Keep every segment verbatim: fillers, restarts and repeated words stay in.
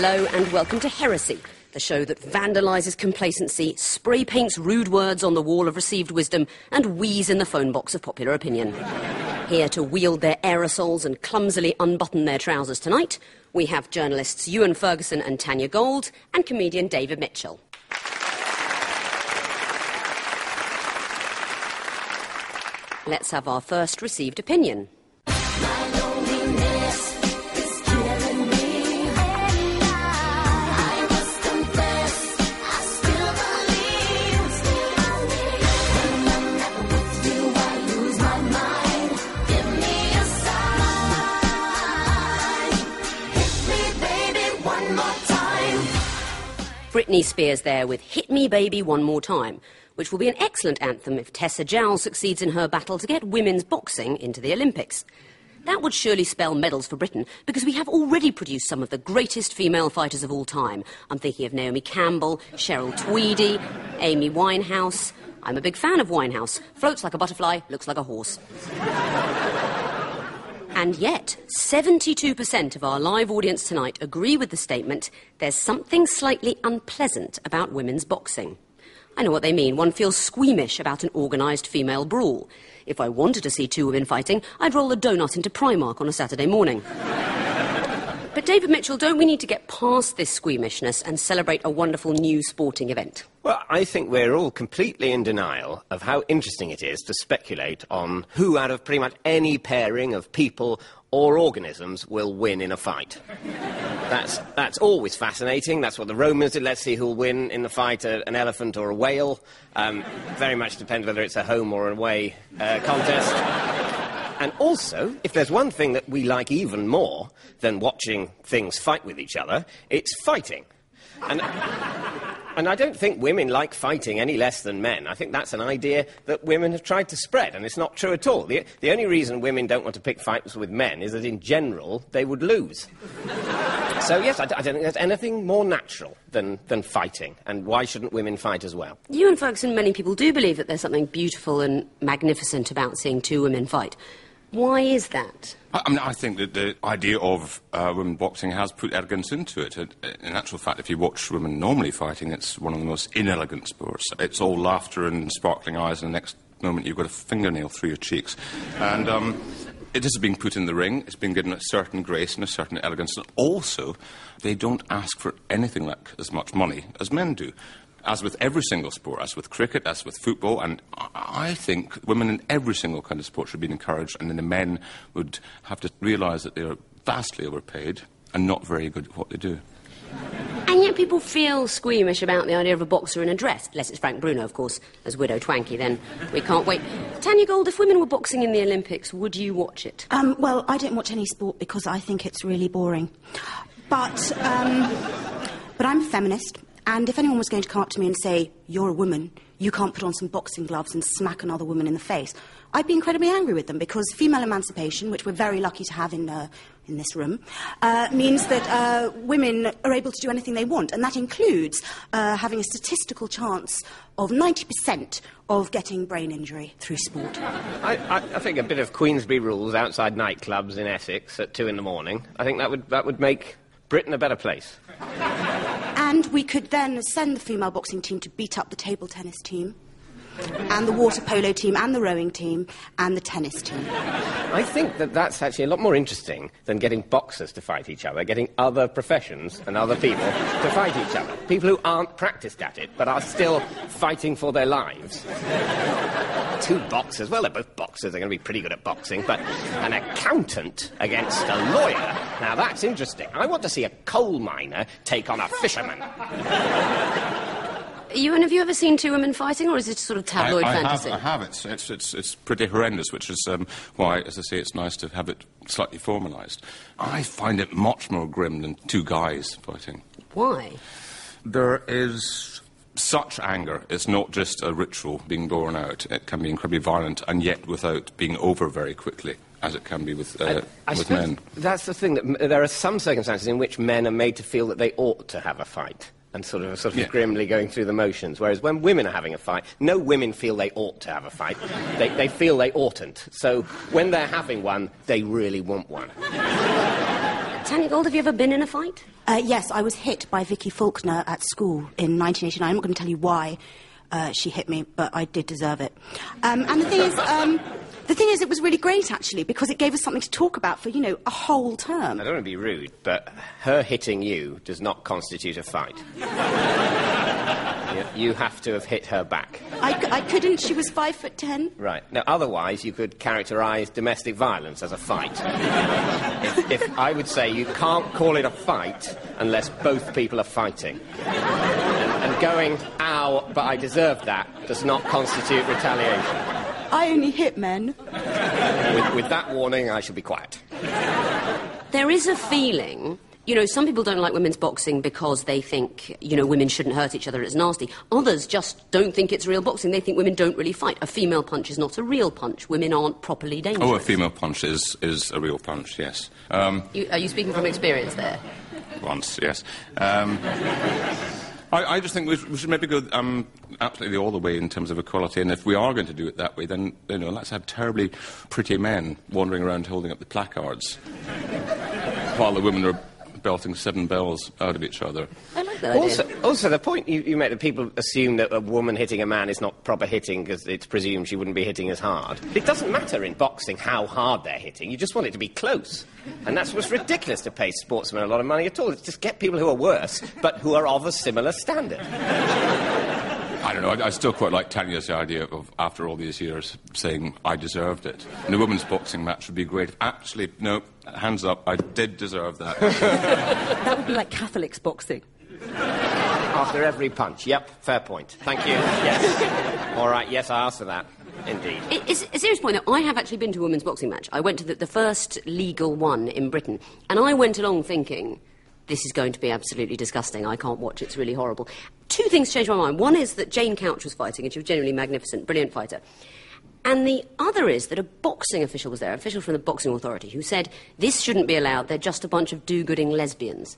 Hello and welcome to Heresy, the show that vandalises complacency, spray paints rude words on the wall of received wisdom, and wheeze in the phone box of popular opinion. Here to wield their aerosols and clumsily unbutton their trousers tonight, we have journalists Ewan Ferguson and Tanya Gold, and comedian David Mitchell. Let's have our first received opinion. Britney Spears there with Hit Me Baby One More Time, which will be an excellent anthem if Tessa Jowell succeeds in her battle to get women's boxing into the Olympics. That would surely spell medals for Britain, because we have already produced some of the greatest female fighters of all time. I'm thinking of Naomi Campbell, Cheryl Tweedy, Amy Winehouse. I'm a big fan of Winehouse. Floats like a butterfly, looks like a horse. And yet, seventy-two percent of our live audience tonight agree with the statement, there's something slightly unpleasant about women's boxing. I know what they mean. One feels squeamish about an organised female brawl. If I wanted to see two women fighting, I'd roll a donut into Primark on a Saturday morning. But David Mitchell, don't we need to get past this squeamishness and celebrate a wonderful new sporting event? Well, I think we're all completely in denial of how interesting it is to speculate on who out of pretty much any pairing of people or organisms will win in a fight. That's, that's always fascinating. That's what the Romans did. Let's see who'll win in the fight, a, an elephant or a whale. Um, very much depends whether it's a home or an away uh, contest. And also, if there's one thing that we like even more than watching things fight with each other, it's fighting. And, and I don't think women like fighting any less than men. I think that's an idea that women have tried to spread, and it's not true at all. The, the only reason women don't want to pick fights with men is that, in general, they would lose. So, yes, I, I don't think there's anything more natural than, than fighting, and why shouldn't women fight as well? You and Ferguson, many people do believe that there's something beautiful and magnificent about seeing two women fight. Why is that? I, I mean, I think that the idea of uh, women boxing has put elegance into it. In actual fact, if you watch women normally fighting, it's one of the most inelegant sports. It's all laughter and sparkling eyes, and the next moment you've got a fingernail through your cheeks. And um, it is being put in the ring. It's been given a certain grace and a certain elegance. And also, they don't ask for anything like as much money as men do. As with every single sport, as with cricket, as with football, and I think women in every single kind of sport should be encouraged, and then the men would have to realise that they are vastly overpaid and not very good at what they do. And yet people feel squeamish about the idea of a boxer in a dress, unless it's Frank Bruno, of course, as Widow Twanky, then we can't wait. Tanya Gold, if women were boxing in the Olympics, would you watch it? Um, well, I don't watch any sport because I think it's really boring. But, um, but I'm a feminist. And if anyone was going to come up to me and say, you're a woman, you can't put on some boxing gloves and smack another woman in the face, I'd be incredibly angry with them, because female emancipation, which we're very lucky to have in, uh, in this room, uh, means that uh, women are able to do anything they want, and that includes uh, having a statistical chance of ninety percent of getting brain injury through sport. I, I, I think a bit of Queensberry rules outside nightclubs in Essex at two in the morning, I think that would, that would make Britain a better place. And we could then send the female boxing team to beat up the table tennis team, and the water polo team, and the rowing team, and the tennis team. I think that that's actually a lot more interesting than getting boxers to fight each other, getting other professions and other people to fight each other. People who aren't practised at it, but are still fighting for their lives. Two boxers, well, they're both boxers, they're going to be pretty good at boxing, but an accountant against a lawyer, now that's interesting. I want to see a coal miner take on a fisherman. Ewan, have you ever seen two women fighting, or is it sort of tabloid I, I fantasy? Have, I have. It's, it's, it's, it's pretty horrendous, which is um, why, as I say, it's nice to have it slightly formalised. I find it much more grim than two guys fighting. Why? There is such anger. It's not just a ritual being borne out. It can be incredibly violent, and yet without being over very quickly, as it can be with, uh, I, I with men. That's the thing, that m- there are some circumstances in which men are made to feel that they ought to have a fight, and sort of, sort of yeah. grimly going through the motions, whereas when women are having a fight, no women feel they ought to have a fight. They, they feel they oughtn't. So when they're having one, they really want one. Tanya Gold, have you ever been in a fight? Uh, yes, I was hit by Vicky Faulkner at school in nineteen eighty-nine. I'm not going to tell you why uh, she hit me, but I did deserve it. Um, and the thing is... Um, The thing is, it was really great, actually, because it gave us something to talk about for, you know, a whole term. I don't want to be rude, but her hitting you does not constitute a fight. you, you have to have hit her back. I, I couldn't. She was five foot ten. Right. Now, otherwise, you could characterise domestic violence as a fight. if, if I would say you can't call it a fight unless both people are fighting. And, and going, ow, but I deserved that, does not constitute retaliation. I only hit men. With, with that warning, I shall be quiet. There is a feeling... You know, some people don't like women's boxing because they think, you know, women shouldn't hurt each other, it's nasty. Others just don't think it's real boxing. They think women don't really fight. A female punch is not a real punch. Women aren't properly dangerous. Oh, a female punch is, is a real punch, yes. Um, you, are you speaking from experience there? Once, yes. Um, I, I just think we should, we should maybe go um, absolutely all the way in terms of equality, and if we are going to do it that way, then, you know, let's have terribly pretty men wandering around holding up the placards while the women are belting seven bells out of each other. I like that also, idea. also, the point you, you make that people assume that a woman hitting a man is not proper hitting because it's presumed she wouldn't be hitting as hard. It doesn't matter in boxing how hard they're hitting. You just want it to be close. And that's what's ridiculous to pay sportsmen a lot of money at all. It's just get people who are worse, but who are of a similar standard. I don't know, I, I still quite like Tanya's idea of, after all these years, saying, I deserved it. And a women's boxing match would be great. Actually, no, hands up, I did deserve that. That would be like Catholics boxing. After every punch. Yep, fair point. Thank you. Yes. All right, yes, I asked for that. Indeed. It, it's a serious point, though. I have actually been to a women's boxing match. I went to the, the first legal one in Britain, and I went along thinking... This is going to be absolutely disgusting. I can't watch. It's really horrible. Two things changed my mind. One is that Jane Couch was fighting, and she was genuinely magnificent, brilliant fighter. And the other is that a boxing official was there, an official from the boxing authority, who said, this shouldn't be allowed, they're just a bunch of do-gooding lesbians.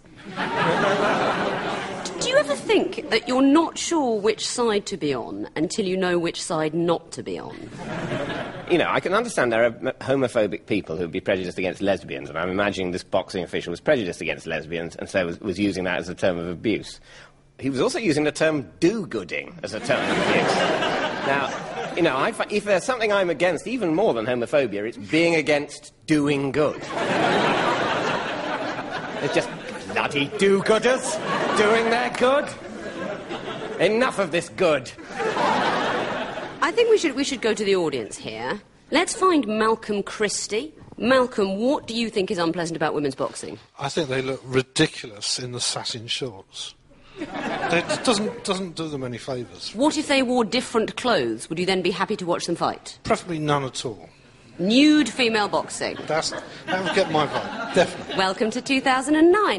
Do you ever think that you're not sure which side to be on until you know which side not to be on? You know, I can understand there are homophobic people who would be prejudiced against lesbians, and I'm imagining this boxing official was prejudiced against lesbians and so was, was using that as a term of abuse. He was also using the term do-gooding as a term of abuse. Now, you know, I, if there's something I'm against even more than homophobia, it's being against doing good. It's just bloody do-gooders doing their good. Enough of this good. I think we should, we should go to the audience here. Let's find Malcolm Christie. Malcolm, what do you think is unpleasant about women's boxing? I think they look ridiculous in the satin shorts. It doesn't, doesn't do them any favours. What if they wore different clothes? Would you then be happy to watch them fight? Preferably none at all. Nude female boxing. That's, that would get my vote, definitely. Welcome to two thousand nine.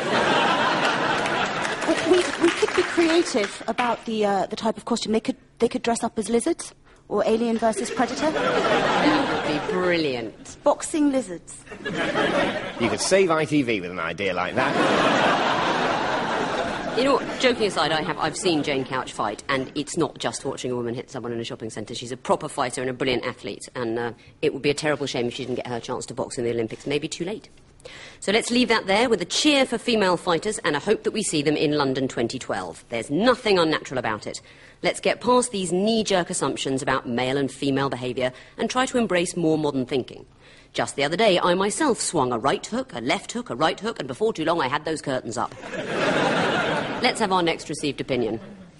We, we could be creative about the uh, the type of costume. They could they could dress up as lizards or Alien versus Predator. That would be brilliant. Boxing lizards. You could save I T V with an idea like that. You know what, joking aside, I have, I've seen Jane Couch fight, and it's not just watching a woman hit someone in a shopping centre. She's a proper fighter and a brilliant athlete, and uh, it would be a terrible shame if she didn't get her chance to box in the Olympics. Maybe too late. So let's leave that there with a cheer for female fighters and a hope that we see them in London twenty twelve. There's nothing unnatural about it. Let's get past these knee-jerk assumptions about male and female behaviour and try to embrace more modern thinking. Just the other day, I myself swung a right hook, a left hook, a right hook, and before too long I had those curtains up. Let's have our next received opinion.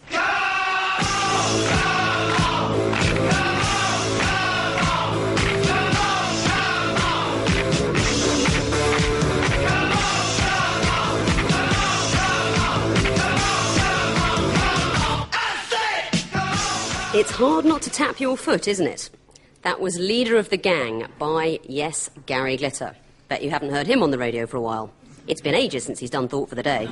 It's hard not to tap your foot, isn't it? That was Leader of the Gang by, yes, Gary Glitter. Bet you haven't heard him on the radio for a while. It's been ages since he's done Thought for the Day.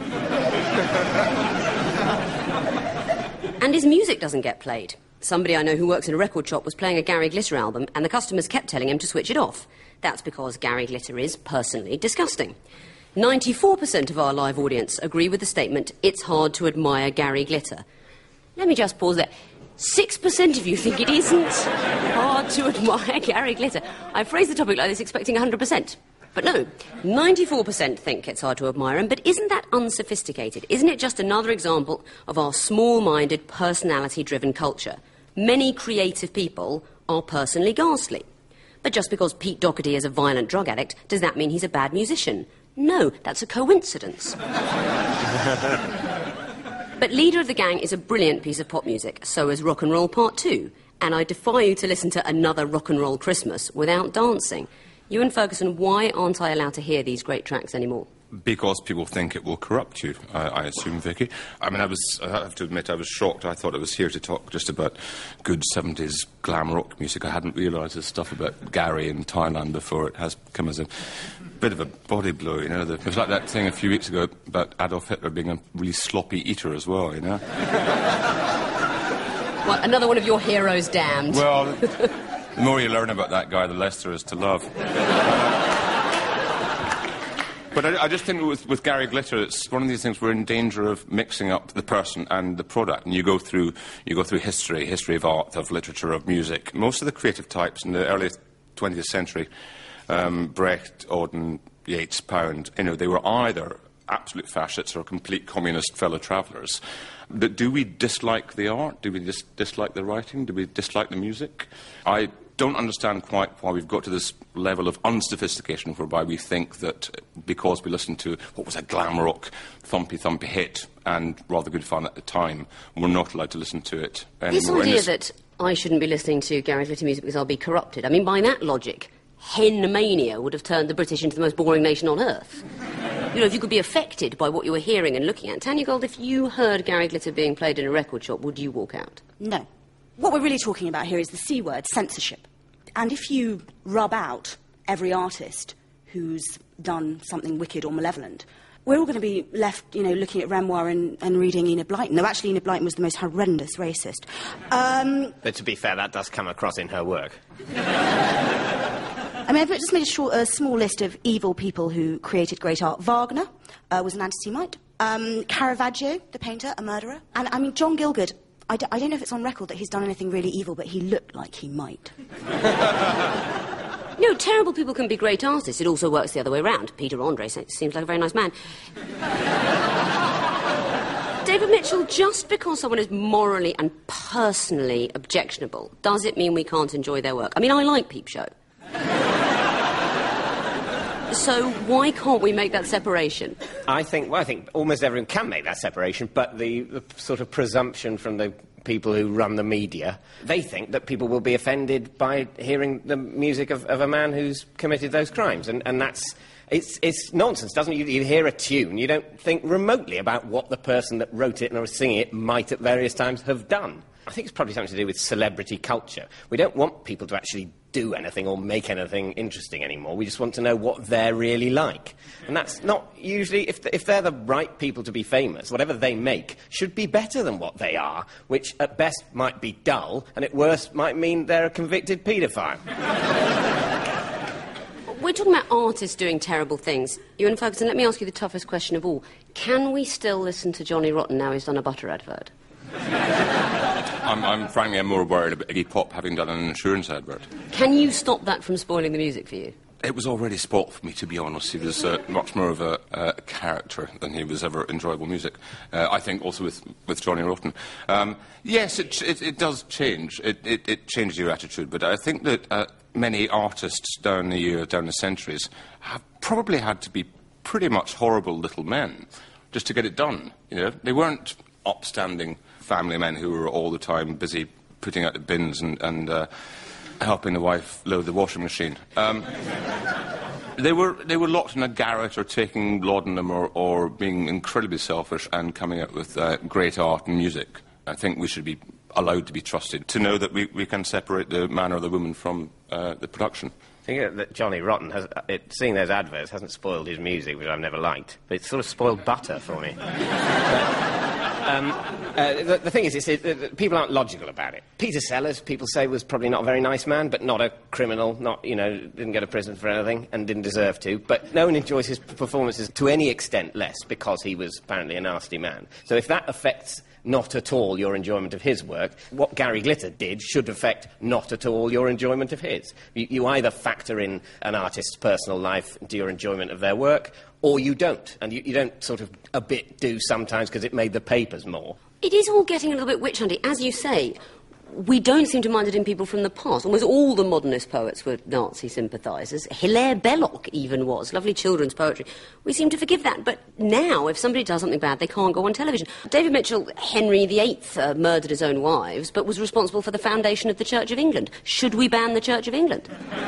And his music doesn't get played. Somebody I know who works in a record shop was playing a Gary Glitter album, and the customers kept telling him to switch it off. That's because Gary Glitter is, personally, disgusting. ninety-four percent of our live audience agree with the statement, it's hard to admire Gary Glitter. Let me just pause there. Six percent of you think it isn't hard to admire Gary Glitter. I phrased the topic like this expecting one hundred percent. But no, ninety-four percent think it's hard to admire him, but isn't that unsophisticated? Isn't it just another example of our small-minded, personality-driven culture? Many creative people are personally ghastly. But just because Pete Doherty is a violent drug addict, does that mean he's a bad musician? No, that's a coincidence. But Leader of the Gang is a brilliant piece of pop music, so is Rock and Roll Part two. And I defy you to listen to another Rock and Roll Christmas without dancing. Ewan Ferguson, why aren't I allowed to hear these great tracks anymore? Because people think it will corrupt you, I, I assume, Vicky. I mean, I was, I have to admit, I was shocked. I thought I was here to talk just about good seventies glam rock music. I hadn't realised there's stuff about Gary in Thailand before. It has come as a bit of a body blow, you know. The, it was like that thing a few weeks ago about Adolf Hitler being a really sloppy eater as well, you know. Well, another one of your heroes damned. Well, the more you learn about that guy, the less there is to love. But I, I just think with, with Gary Glitter, it's one of these things we're in danger of mixing up the person and the product. And you go through, you go through history, history of art, of literature, of music. Most of the creative types in the early twentieth century, um, Brecht, Auden, Yeats, Pound, you know, they were either absolute fascists or complete communist fellow travellers. But do we dislike the art? Do we dis- dislike the writing? Do we dislike the music? I don't understand quite why we've got to this level of unsophistication whereby we think that because we listened to what was a glam rock, thumpy, thumpy hit and rather good fun at the time, we're not allowed to listen to it anymore. This idea this... that I shouldn't be listening to Gary Glitter music because I'll be corrupted, I mean, by that logic, hen mania would have turned the British into the most boring nation on earth. You know, if you could be affected by what you were hearing and looking at. Tanya Gold, if you heard Gary Glitter being played in a record shop, would you walk out? No. What we're really talking about here is the C word, censorship. And if you rub out every artist who's done something wicked or malevolent, we're all going to be left, you know, looking at Renoir and, and reading Enid Blyton. Though actually Enid Blyton was the most horrendous racist. Um, but to be fair, that does come across in her work. I mean, I've just made a, short, a small list of evil people who created great art. Wagner uh, was an anti-Semite. Um, Caravaggio, the painter, a murderer. And, I mean, John Gielgud, I, d- I don't know if it's on record that he's done anything really evil, but he looked like he might. No, terrible people can be great artists. It also works the other way round. Peter Andre seems like a very nice man. David Mitchell, just because someone is morally and personally objectionable, does it mean we can't enjoy their work? I mean, I like Peep Show. So why can't we make that separation? I think, well, I think almost everyone can make that separation, but the, the sort of presumption from the people who run the media, they think that people will be offended by hearing the music of, of a man who's committed those crimes, and, and that's... It's, it's nonsense, doesn't it? You, you hear a tune, you don't think remotely about what the person that wrote it and was singing it might at various times have done. I think it's probably something to do with celebrity culture. We don't want people to actually do anything or make anything interesting anymore. We just want to know what they're really like. And that's not usually... If, if they're the right people to be famous, whatever they make should be better than what they are, which at best might be dull, and at worst might mean they're a convicted paedophile. We're talking about artists doing terrible things. Ewan Ferguson, let me ask you the toughest question of all. Can we still listen to Johnny Rotten now he's done a butter advert? I'm, I'm frankly I'm more worried about Iggy Pop having done an insurance advert. Can you stop that from spoiling the music for you? It was already spoilt for me, to be honest. He was uh, much more of a uh, character than he was ever enjoyable music. Uh, I think also with, with Johnny Rotten. Um, yes, it, it, it does change. It, it, it changes your attitude. But I think that uh, many artists down the years, down the centuries, have probably had to be pretty much horrible little men just to get it done. You know, they weren't upstanding family men who were all the time busy putting out the bins and... and uh, helping the wife load the washing machine. Um, they were they were locked in a garret or taking laudanum or, or being incredibly selfish and coming out with uh, great art and music. I think we should be allowed to be trusted, to know that we, we can separate the man or the woman from uh, the production. I think that Johnny Rotten, has, it, seeing those adverts, hasn't spoiled his music, which I've never liked. But it's sort of spoiled butter for me. but, um, uh, the, the thing is, it's, it, it, people aren't logical about it. Peter Sellers, people say, was probably not a very nice man, but not a criminal, not, you know, didn't go to prison for anything and didn't deserve to. But no one enjoys his performances to any extent less because he was apparently a nasty man. So if that affects not at all your enjoyment of his work, what Gary Glitter did should affect not at all your enjoyment of his. You, you either factor in an artist's personal life into your enjoyment of their work, or you don't. And you, you don't sort of a bit do sometimes because it made the papers more. It is all getting a little bit witch-hunty. As you say, we don't seem to mind it in people from the past. Almost all the modernist poets were Nazi sympathisers. Hilaire Belloc even was. Lovely children's poetry. We seem to forgive that. But now, if somebody does something bad, they can't go on television. David Mitchell, Henry the Eighth, uh, murdered his own wives, but was responsible for the foundation of the Church of England. Should we ban the Church of England?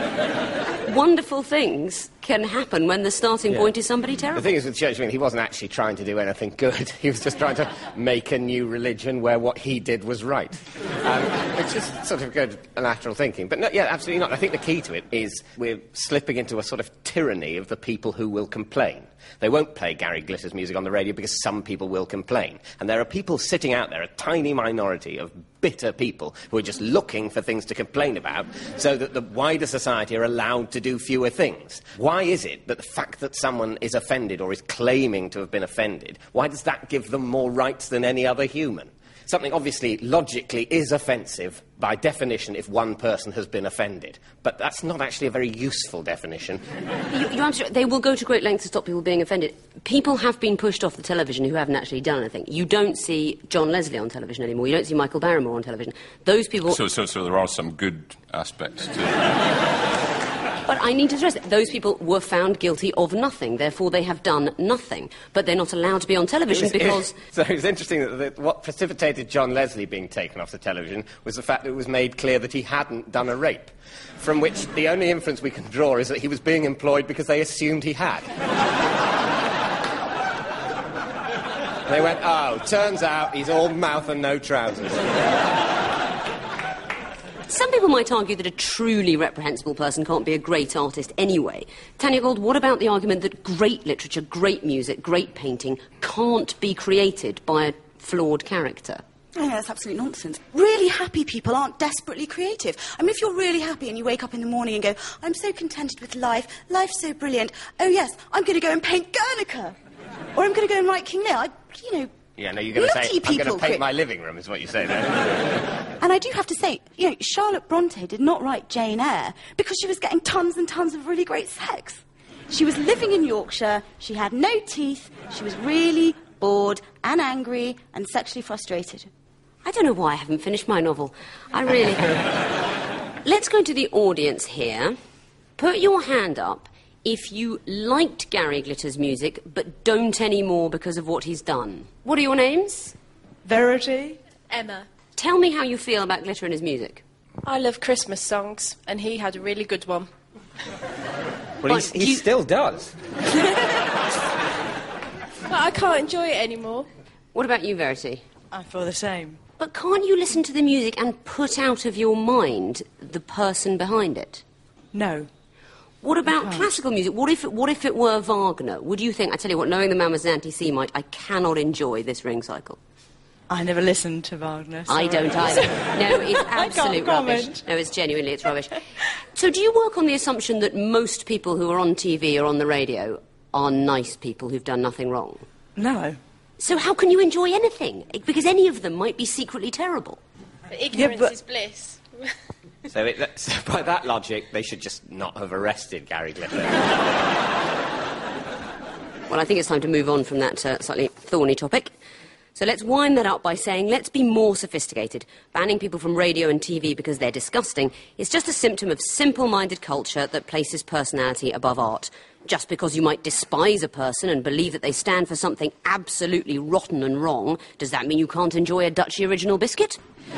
Wonderful things can happen when the starting yeah. point is somebody terrible. The thing is with the Church of England, he wasn't actually trying to do anything good. He was just trying to make a new religion where what he did was right. Um, it's just sort of good lateral thinking. But no, yeah, absolutely not. I think the key to it is we're slipping into a sort of tyranny of the people who will complain. They won't play Gary Glitter's music on the radio because some people will complain. And there are people sitting out there, a tiny minority of bitter people, who are just looking for things to complain about so that the wider society are allowed to do fewer things. Why is it that the fact that someone is offended or is claiming to have been offended, why does that give them more rights than any other human? Something obviously logically is offensive by definition if one person has been offended. But that's not actually a very useful definition. You, you answer, they will go to great lengths to stop people being offended. People have been pushed off the television who haven't actually done anything. You don't see John Leslie on television anymore. You don't see Michael Barrymore on television. Those people... So, so, so there are some good aspects to it. But I need to stress that those people were found guilty of nothing, therefore they have done nothing. But they're not allowed to be on television it was, because... It, so it's interesting that, that what precipitated John Leslie being taken off the television was the fact that it was made clear that he hadn't done a rape, from which the only inference we can draw is that he was being employed because they assumed he had. They went, oh, turns out he's all mouth and no trousers. Some people might argue that a truly reprehensible person can't be a great artist anyway. Tanya Gold, what about the argument that great literature, great music, great painting can't be created by a flawed character? Oh, yeah, that's absolute nonsense. Really happy people aren't desperately creative. I mean, if you're really happy and you wake up in the morning and go, I'm so contented with life, life's so brilliant, oh yes, I'm going to go and paint Guernica. Or I'm going to go and write King Lear. I, you know... Yeah, no, you're going to say, I'm going to paint my living room, is what you say there. And I do have to say, you know, Charlotte Bronte did not write Jane Eyre because she was getting tons and tons of really great sex. She was living in Yorkshire, she had no teeth, she was really bored and angry and sexually frustrated. I don't know why I haven't finished my novel. I really... Let's go to the audience here. Put your hand up if you liked Gary Glitter's music but don't anymore because of what he's done. What are your names? Verity. Emma. Tell me how you feel about Glitter and his music. I love Christmas songs, and he had a really good one. Well, he you... still does. But I can't enjoy it anymore. What about you, Verity? I feel the same. But can't you listen to the music and put out of your mind the person behind it? No. What about classical music? What if, it, what if it were Wagner? Would you think, I tell you what, knowing the man was an anti-Semite, I cannot enjoy this ring cycle? I never listened to Wagner. Sorry. I don't either. No, it's absolute rubbish. No, it's genuinely, it's rubbish. So do you work on the assumption that most people who are on T V or on the radio are nice people who've done nothing wrong? No. So how can you enjoy anything? Because any of them might be secretly terrible. But ignorance yeah, but... is bliss. So, it, that, so by that logic, they should just not have arrested Gary Glitter. Well, I think it's time to move on from that uh, slightly thorny topic. So let's wind that up by saying let's be more sophisticated. Banning people from radio and T V because they're disgusting is just a symptom of simple-minded culture that places personality above art. Just because you might despise a person and believe that they stand for something absolutely rotten and wrong, does that mean you can't enjoy a Dutchie original biscuit?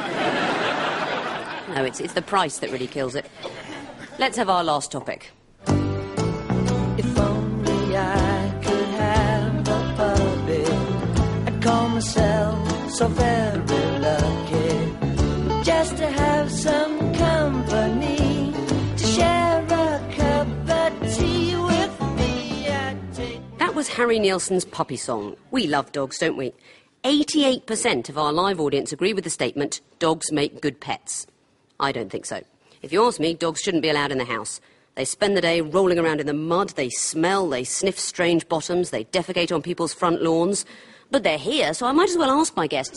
No, it's, it's the price that really kills it. Let's have our last topic. If only I could have a puppy, I'd call myself so very lucky, just to have some company, to share a cup of tea with me. I'd take... That was Harry Nilsson's Puppy Song. We love dogs, don't we? eighty-eight percent of our live audience agree with the statement, dogs make good pets. I don't think so. If you ask me, dogs shouldn't be allowed in the house. They spend the day rolling around in the mud, they smell, they sniff strange bottoms, they defecate on people's front lawns. But they're here, so I might as well ask my guests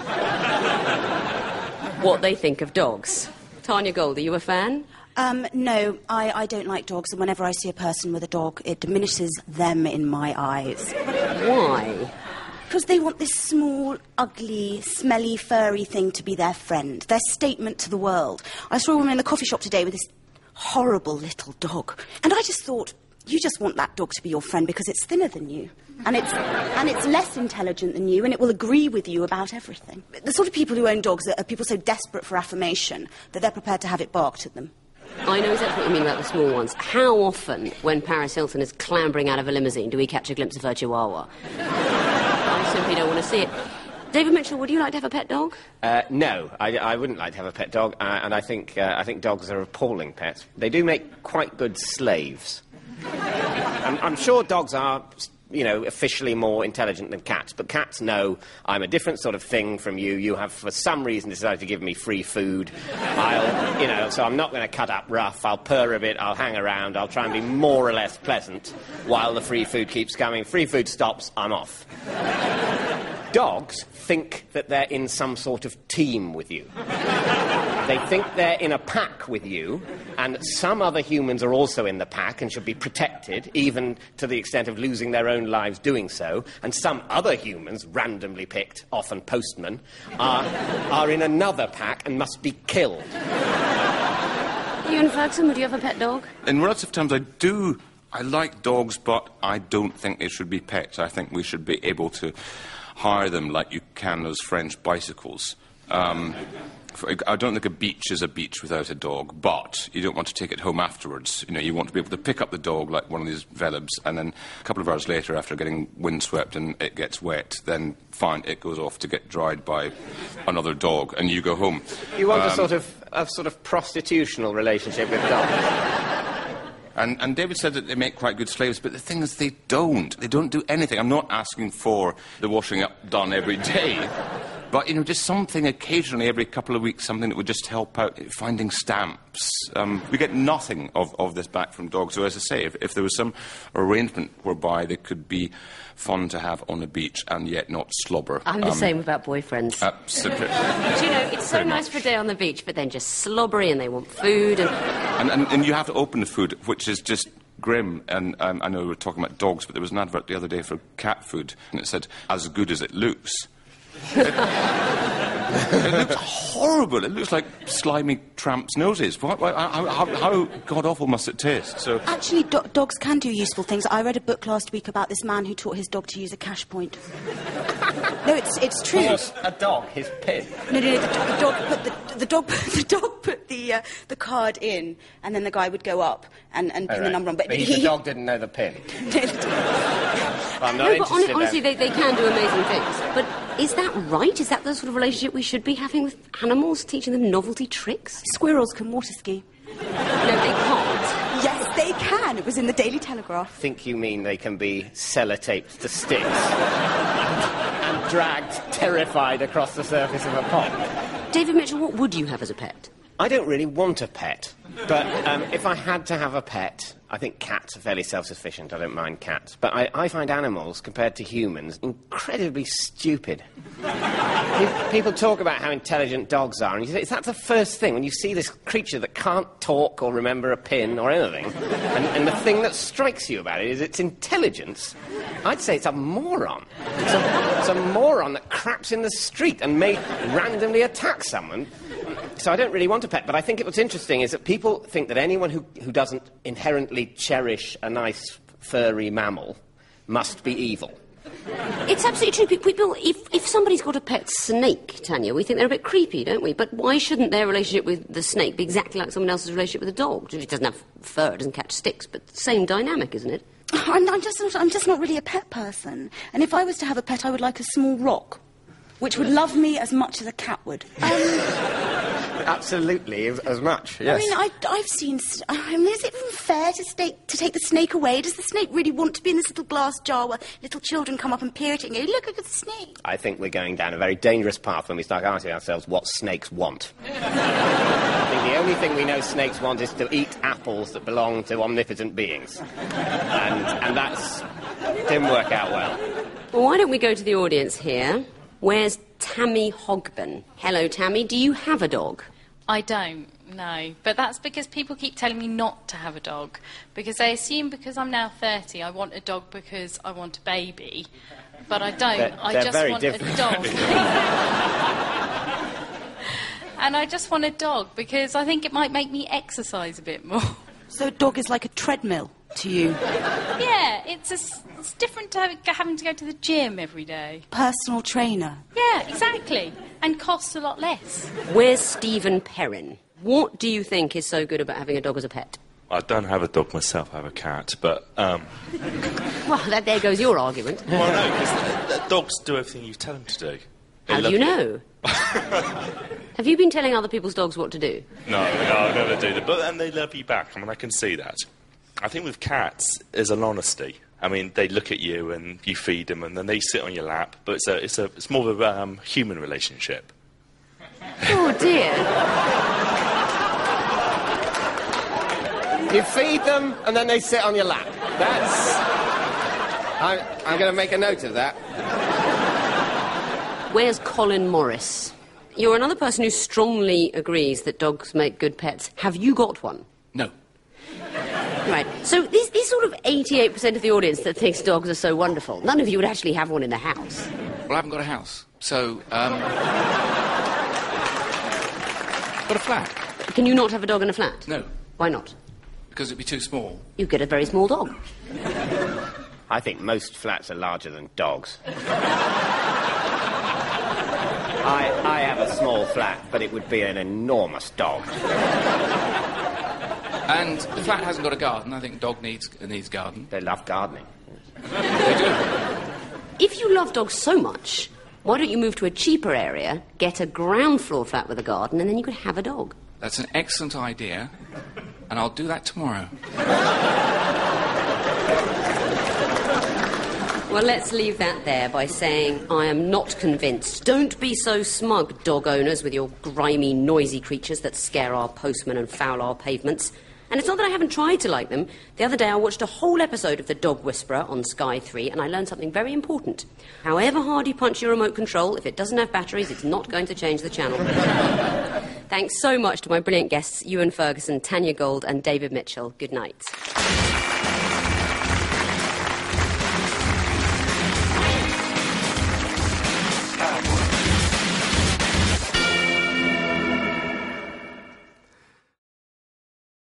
what they think of dogs. Tanya Gold, are you a fan? Um, no, I, I don't like dogs, and whenever I see a person with a dog, it diminishes them in my eyes. Why? Because they want this small, ugly, smelly, furry thing to be their friend, their statement to the world. I saw a woman in the coffee shop today with this horrible little dog, and I just thought, you just want that dog to be your friend because it's thinner than you, and it's and it's less intelligent than you, and it will agree with you about everything. The sort of people who own dogs are people so desperate for affirmation that they're prepared to have it barked at them. I know exactly what you mean about the small ones. How often, when Paris Hilton is clambering out of a limousine, do we catch a glimpse of her chihuahua? I simply don't want to see it. David Mitchell, would you like to have a pet dog? Uh, no, I, I wouldn't like to have a pet dog, uh, and I think, uh, I think dogs are appalling pets. They do make quite good slaves. I'm, I'm sure dogs are, you know, officially more intelligent than cats, but cats know I'm a different sort of thing from you. You have, for some reason, decided to give me free food. I'll, you know, so I'm not going to cut up rough. I'll purr a bit, I'll hang around, I'll try and be more or less pleasant while the free food keeps coming. Free food stops, I'm off. Dogs think that they're in some sort of team with you. They think they're in a pack with you, and some other humans are also in the pack and should be protected, even to the extent of losing their own lives doing so, and some other humans, randomly picked, often postmen, are, are in another pack and must be killed. Ian Ferguson, would you have a pet dog? In relative terms, I do. I like dogs, but I don't think they should be pets. I think we should be able to hire them like you can those French bicycles. Um, I don't think a beach is a beach without a dog, but you don't want to take it home afterwards. You know, you want to be able to pick up the dog like one of these Velebs, and then a couple of hours later, after getting windswept and it gets wet, then fine, it goes off to get dried by another dog, and you go home. You want um, a sort of a sort of prostitutional relationship with dogs. And, and David said that they make quite good slaves, but the thing is they don't. They don't do anything. I'm not asking for the washing up done every day. But, you know, just something occasionally, every couple of weeks, something that would just help out, finding stamps. Um, we get nothing of, of this back from dogs. So, as I say, if, if there was some arrangement whereby they could be fun to have on the beach and yet not slobber. I'm the um, same about boyfriends. Absolutely. But, you know, it's so Pretty nice much. for a day on the beach, but then just slobbery and they want food and... And, and, and you have to open the food, which is just grim. And um, I know we were talking about dogs, but there was an advert the other day for cat food, and it said, as good as it looks. It, it looks horrible. It looks like slimy tramps' noses. What, what, how, how, how god-awful must it taste? So, Actually, do- dogs can do useful things. I read a book last week about this man who taught his dog to use a cash point. No, it's it's true. Force a dog, his pin. No, no, no. The, the dog put the, the dog the dog put the uh, the card in, and then the guy would go up and, and pin Oh, the right. number on. But he, the dog didn't know the pin. Well, I'm not No, but hon- interested honestly, then. they, they can do amazing things. But is that right? Is that the sort of relationship we should be having with animals, teaching them novelty tricks? Squirrels can water ski. No, they can't. Yes, they can. It was in the Daily Telegraph. I think you mean they can be sellotaped to sticks and dragged, terrified, across the surface of a pond. David Mitchell, what would you have as a pet? I don't really want a pet, but um, if I had to have a pet, I think cats are fairly self-sufficient. I don't mind cats. But I, I find animals, compared to humans, incredibly stupid. Pe- People talk about how intelligent dogs are, and you say, is that the first thing? When you see this creature that can't talk or remember a pin or anything, and, and the thing that strikes you about it is its intelligence, I'd say it's a moron. It's a, it's a moron that craps in the street and may randomly attack someone. So I don't really want a pet, but I think what's interesting is that people think that anyone who, who doesn't inherently cherish a nice, furry mammal must be evil. It's absolutely true. People, if, if somebody's got a pet snake, Tanya, we think they're a bit creepy, don't we? But why shouldn't their relationship with the snake be exactly like someone else's relationship with a dog? It doesn't have fur, it doesn't catch sticks, but same dynamic, isn't it? I'm, I'm just not, I'm just not really a pet person. And if I was to have a pet, I would like a small rock, which would love me as much as a cat would. Um, Absolutely, as, as much, yes. I mean, I, I've seen... s- I mean, is it even fair to, snake, to take the snake away? Does the snake really want to be in this little glass jar where little children come up and peer at it and go, look, look at the snake? I think we're going down a very dangerous path when we start asking ourselves what snakes want. I think the only thing we know snakes want is to eat apples that belong to omnipotent beings. And, and that's... didn't work out well. Well, why don't we go to the audience here? Where's Tammy Hogben? Hello, Tammy. Do you have a dog? I don't, no. But that's because people keep telling me not to have a dog. Because they assume because I'm now thirty, I want a dog because I want a baby. But I don't. They're, I they're just very want different. a dog. And I just want a dog because I think it might make me exercise a bit more. So a dog is like a treadmill to you? Yeah, it's, a s it's different to have, having to go to the gym every day. Personal trainer? Yeah, exactly. And costs a lot less. Where's Stephen Perrin? What do you think is so good about having a dog as a pet? I don't have a dog myself, I have a cat, but, um... Well, that, there goes your argument. Well, no, because dogs do everything you tell them to do. They How do love you know? Have you been telling other people's dogs what to do? No, no, I never do that. But and they love you back. I mean, I can see that. I think with cats, there's an honesty. I mean, they look at you and you feed them, and then they sit on your lap. But it's a, it's a, it's more of a um, human relationship. Oh dear. You feed them, and then they sit on your lap. That's... I, I'm going to make a note of that. Where's Colin Morris? You're another person who strongly agrees that dogs make good pets. Have you got one? No. Right. So this, this sort of eighty-eight percent of the audience that thinks dogs are so wonderful, none of you would actually have one in the house. Well, I haven't got a house, so, um... got a flat. Can you not have a dog in a flat? No. Why not? Because it'd be too small. You get a very small dog. I think most flats are larger than dogs. I, I have a small flat, but it would be an enormous dog. And the flat hasn't got a garden. I think a dog needs, needs a garden. They love gardening. They do. If you love dogs so much, why don't you move to a cheaper area, get a ground floor flat with a garden, and then you could have a dog? That's an excellent idea, and I'll do that tomorrow. Well, let's leave that there by saying I am not convinced. Don't be so smug, dog owners, with your grimy, noisy creatures that scare our postmen and foul our pavements. And it's not that I haven't tried to like them. The other day I watched a whole episode of The Dog Whisperer on Sky three, and I learned something very important. However hard you punch your remote control, if it doesn't have batteries, it's not going to change the channel. Thanks so much to my brilliant guests, Ewan Ferguson, Tanya Gold and David Mitchell. Good night. Cowboy.